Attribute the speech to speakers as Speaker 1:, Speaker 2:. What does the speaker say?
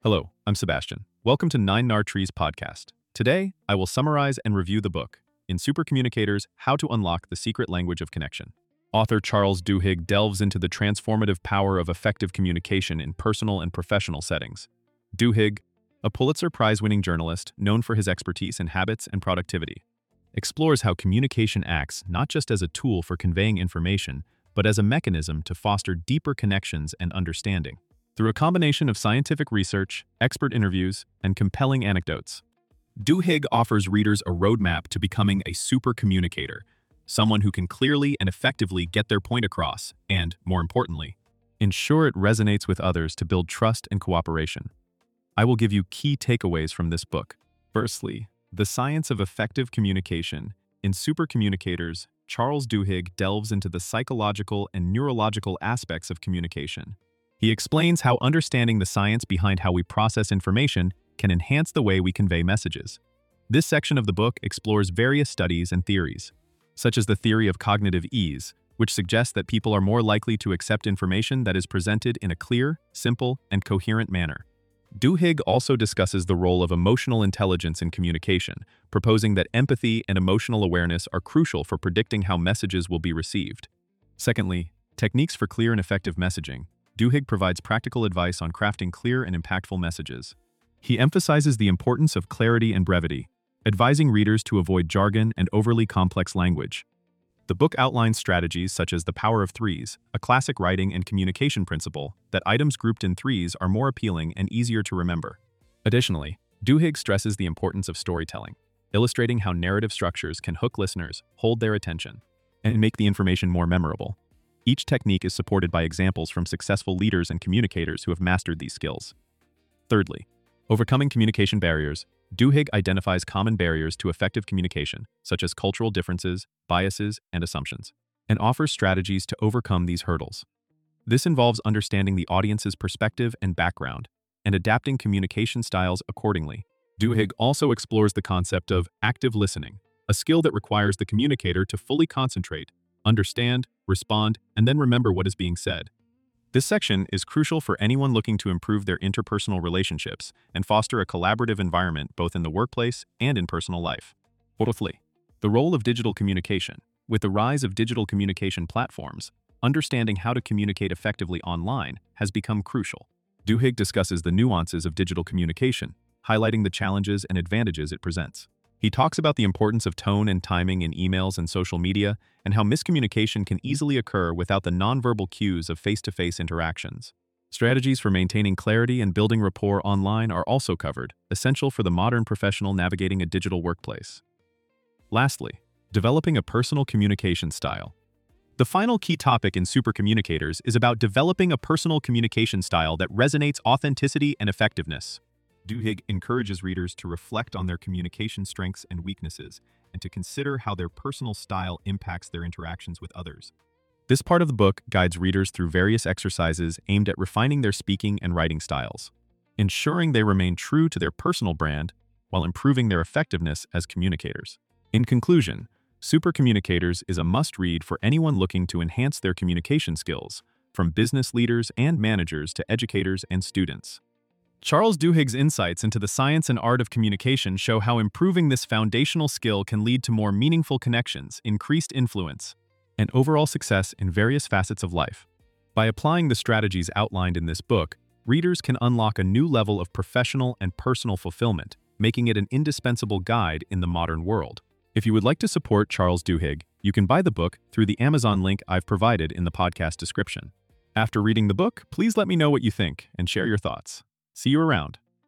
Speaker 1: Hello, I'm Sebastian. Welcome to Nine Nar Trees podcast. Today, I will summarize and review the book, In Supercommunicators, How to Unlock the Secret Language of Connection. Author Charles Duhigg delves into the transformative power of effective communication in personal and professional settings. Duhigg, a Pulitzer Prize-winning journalist known for his expertise in habits and productivity, explores how communication acts not just as a tool for conveying information, but as a mechanism to foster deeper connections and understanding. Through a combination of scientific research, expert interviews, and compelling anecdotes, Duhigg offers readers a roadmap to becoming a super communicator, someone who can clearly and effectively get their point across and, more importantly, ensure it resonates with others to build trust and cooperation. I will give you key takeaways from this book. Firstly, the science of effective communication. In Supercommunicators, Charles Duhigg delves into the psychological and neurological aspects of communication. He explains how understanding the science behind how we process information can enhance the way we convey messages. This section of the book explores various studies and theories, such as the theory of cognitive ease, which suggests that people are more likely to accept information that is presented in a clear, simple, and coherent manner. Duhigg also discusses the role of emotional intelligence in communication, proposing that empathy and emotional awareness are crucial for predicting how messages will be received. Secondly, techniques for clear and effective messaging. Duhigg provides practical advice on crafting clear and impactful messages. He emphasizes the importance of clarity and brevity, advising readers to avoid jargon and overly complex language. The book outlines strategies such as the power of threes, a classic writing and communication principle that items grouped in threes are more appealing and easier to remember. Additionally, Duhigg stresses the importance of storytelling, illustrating how narrative structures can hook listeners, hold their attention, and make the information more memorable. Each technique is supported by examples from successful leaders and communicators who have mastered these skills. Thirdly, overcoming communication barriers. Duhigg identifies common barriers to effective communication, such as cultural differences, biases, and assumptions, and offers strategies to overcome these hurdles. This involves understanding the audience's perspective and background, and adapting communication styles accordingly. Duhigg also explores the concept of active listening, a skill that requires the communicator to fully concentrate, understand, respond, and then remember what is being said. This section is crucial for anyone looking to improve their interpersonal relationships and foster a collaborative environment both in the workplace and in personal life. Fourthly, the role of digital communication. With the rise of digital communication platforms, understanding how to communicate effectively online has become crucial. Duhigg discusses the nuances of digital communication, highlighting the challenges and advantages it presents. He talks about the importance of tone and timing in emails and social media, and how miscommunication can easily occur without the nonverbal cues of face-to-face interactions. Strategies for maintaining clarity and building rapport online are also covered, essential for the modern professional navigating a digital workplace. Lastly, developing a personal communication style. The final key topic in Supercommunicators is about developing a personal communication style that resonates authenticity and effectiveness. Duhigg encourages readers to reflect on their communication strengths and weaknesses, and to consider how their personal style impacts their interactions with others. This part of the book guides readers through various exercises aimed at refining their speaking and writing styles, ensuring they remain true to their personal brand while improving their effectiveness as communicators. In conclusion, Supercommunicators is a must-read for anyone looking to enhance their communication skills, from business leaders and managers to educators and students. Charles Duhigg's insights into the science and art of communication show how improving this foundational skill can lead to more meaningful connections, increased influence, and overall success in various facets of life. By applying the strategies outlined in this book, readers can unlock a new level of professional and personal fulfillment, making it an indispensable guide in the modern world. If you would like to support Charles Duhigg, you can buy the book through the Amazon link I've provided in the podcast description. After reading the book, please let me know what you think and share your thoughts. See you around.